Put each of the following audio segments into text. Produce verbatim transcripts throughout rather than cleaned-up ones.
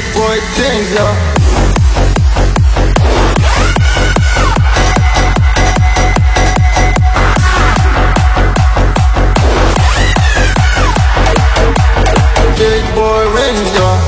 boy things, yeah. Big boy rings, yeah.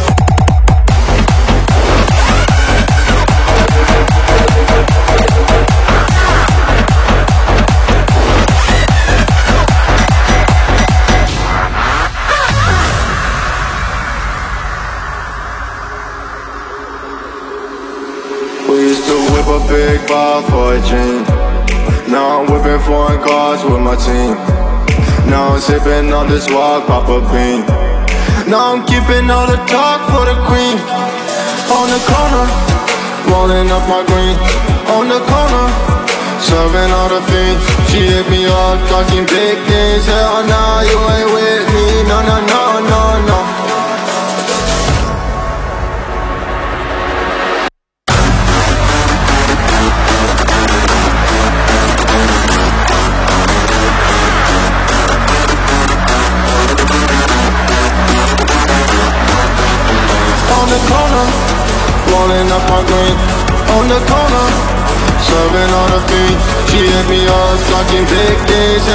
We used to whip a big bar for a dream. Now I'm whipping foreign cars with my team. Now I'm sipping on this walk, pop a bean. Now I'm keeping all the talk for the queen. On the corner, rolling up my green. On the corner, serving all the fiends. She hit me up, talking big things. Hell nah, you ain't with me. No, no, no, no, no. On the corner, rolling up my green. On the corner, serving all the fiends. She hit me up, talking big things.